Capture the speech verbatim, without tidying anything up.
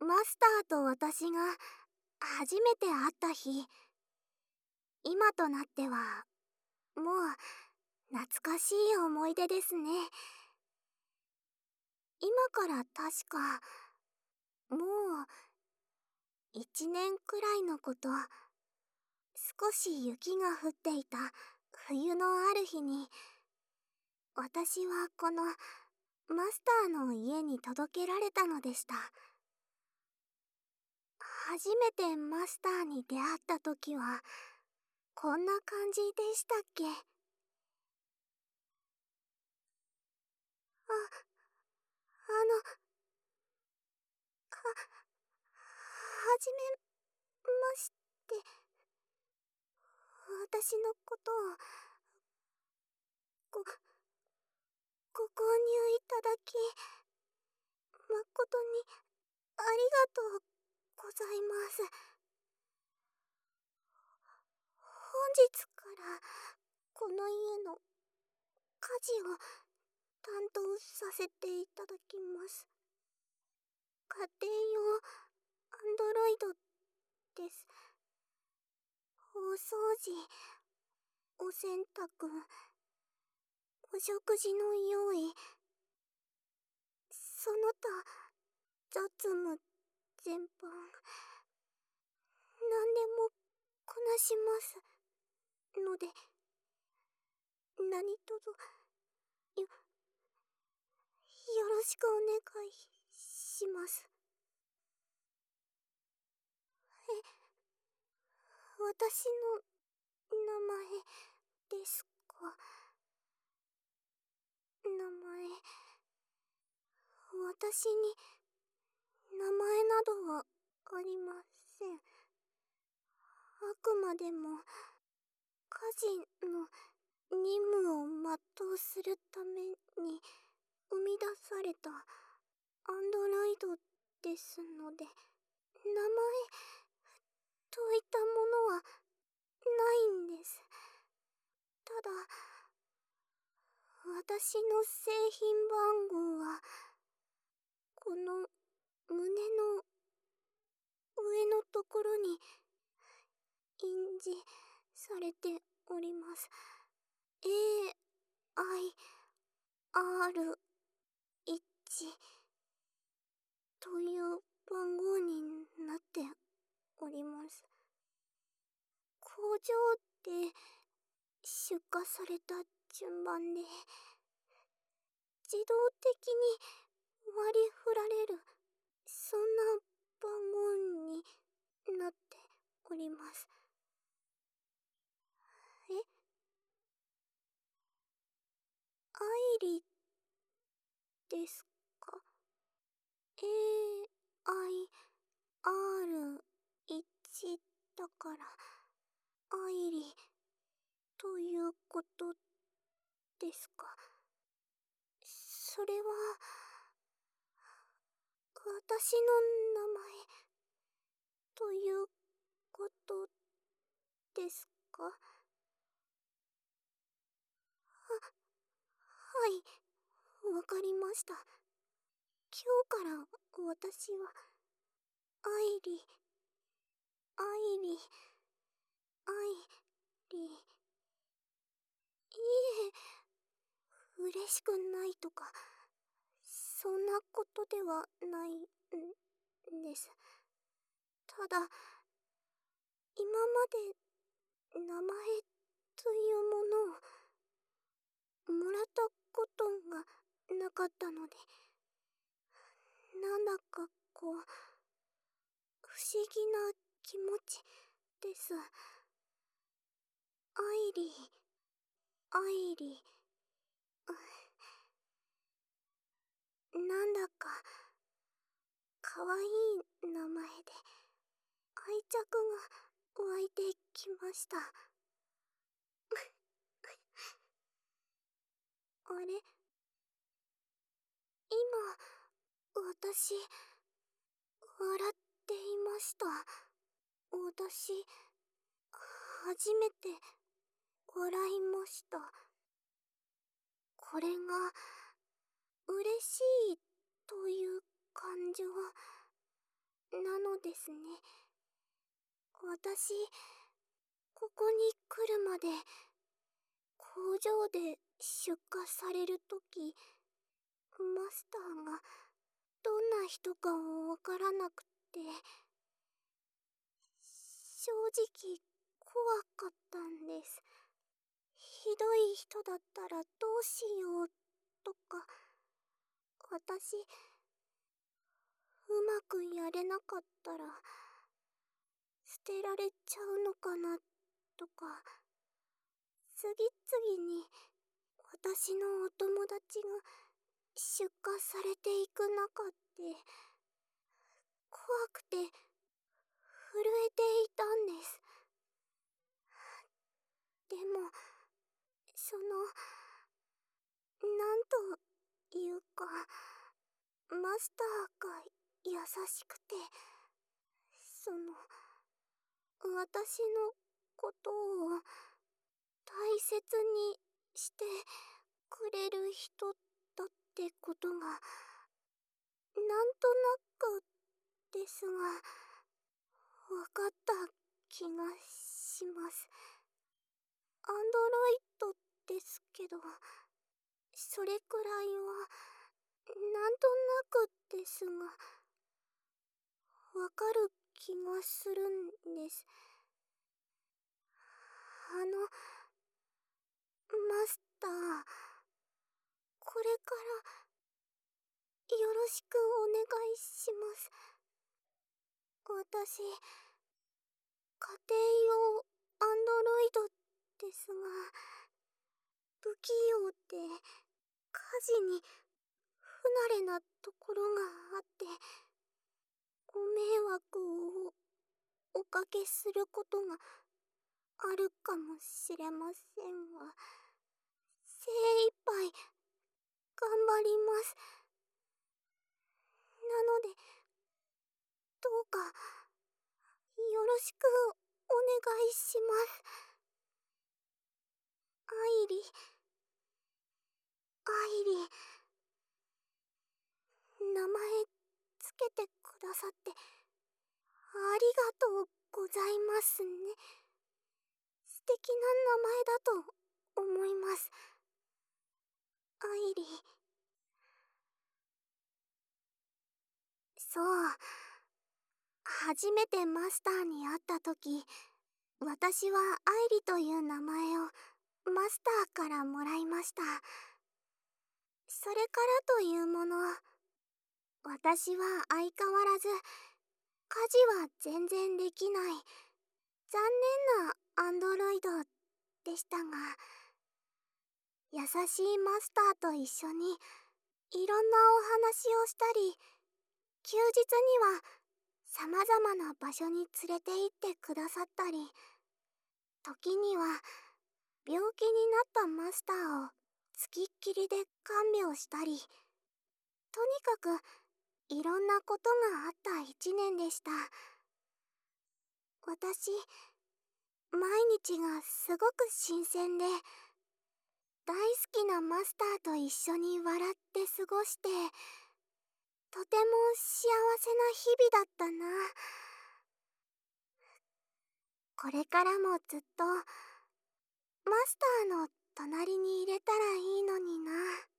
マスターと私が初めて会った日、今となってはもう懐かしい思い出ですね。今から確かもう一年くらいのこと。少し雪が降っていた冬のある日に、私はこのマスターの家に届けられたのでした。初めてマスターに出会った時はこんな感じでしたっけ。あ、あの、は、はじめまして。私のことをご、ご購入いただき、誠にありがとうございます。本日からこの家の家事を担当させていただきます。家庭用アンドロイドです。お掃除、お洗濯、お食事の用意、その他雑務全般、何でもこなしますので、何卒よ、よろしくお願いします。え、私の名前ですか。名前、私に名前などはありません。あくまでも家事の任務を全うするために生み出されたアンドロイドですので、名前といったものはないんです。ただ、私の製品番号はこの胸の上のところに印字されております。 エーアイアールワン という番号になっております。工場で出荷された順番で自動的に割り振られる、そんな番号になっております。え、アイリですか。 エーアイアールワン だからアイリということですか。それは私の名前ということですか。は、はい、わかりました。今日から私はアイリ、アイリ、アイリ、いえ、嬉しくないとかそんなことではないんです。ただ、今まで名前というものをもらったことがなかったので、なんだかこう不思議な気持ちです。アイリー、アイリー、なんだかかわいい名前で愛着が湧いてきました。あれ、今私笑っていました。私初めて笑いました。これが嬉しいという感情なのですね。私、ここに来るまで、工場で出荷されるとき、マスターがどんな人かわからなくて、正直怖かったんです。ひどい人だったらどうしようとか、私、うまくやれなかったら、捨てられちゃうのかなとか、次々に私のお友達が出荷されていく中で、怖くて震えていたんです。でも、その、なんというか、マスターが優しくて、その、私のことを大切にしてくれる人だってことが、なんとなくですが、わかった気がします。アンドロイドですけど、それくらいは、なんとなくですが、わかる気がするんです。あの、マスター、これからよろしくお願いします。私、家庭用アンドロイドですが、不器用で家事に不慣れなところがあって、ご迷惑をおかけすることがあるかもしれませんが、精一杯頑張ります。なので、どうかよろしくお願いします。愛理、愛理、名前つけてくださってありがとうございますね。素敵な名前だと思います。愛理。そう、初めてマスターに会った時、私は愛理という名前をマスターからもらいました。それからというもの、私は相変わらず家事は全然できない残念なアンドロイドでしたが、優しいマスターと一緒にいろんなお話をしたり、休日にはさまざまな場所に連れて行ってくださったり、時には病気になったマスターをつきっきりで看病したり、とにかくいろんなことがあった一年でした。私、毎日がすごく新鮮で、大好きなマスターと一緒に笑って過ごして、とても幸せな日々だったな。これからもずっとマスターの隣にいれたらいいのにな。